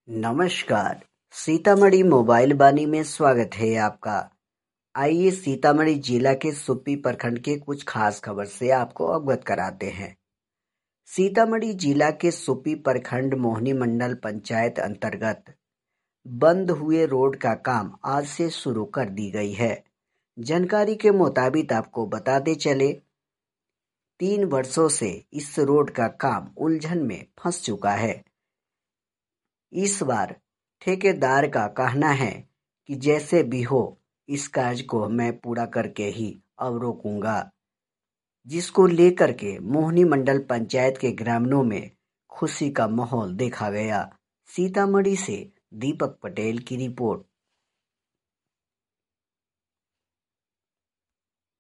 नमस्कार। सीतामढ़ी मोबाइल बानी में स्वागत है आपका। आइए सीतामढ़ी जिला के सुप्पी प्रखंड के कुछ खास खबर से आपको अवगत कराते हैं। सीतामढ़ी जिला के सुप्पी प्रखंड मोहनी मंडल पंचायत अंतर्गत बंद हुए रोड का काम आज से शुरू कर दी गई है। जानकारी के मुताबिक आपको बताते चले, 3 वर्षों से इस रोड का काम उलझन में फंस चुका है। इस बार ठेकेदार का कहना है कि जैसे भी हो इस कार्य को मैं पूरा करके ही अवरोकूंगा, जिसको लेकर के मोहनी मंडल पंचायत के ग्रामीणों में खुशी का माहौल देखा गया। सीतामढ़ी से दीपक पटेल की रिपोर्ट।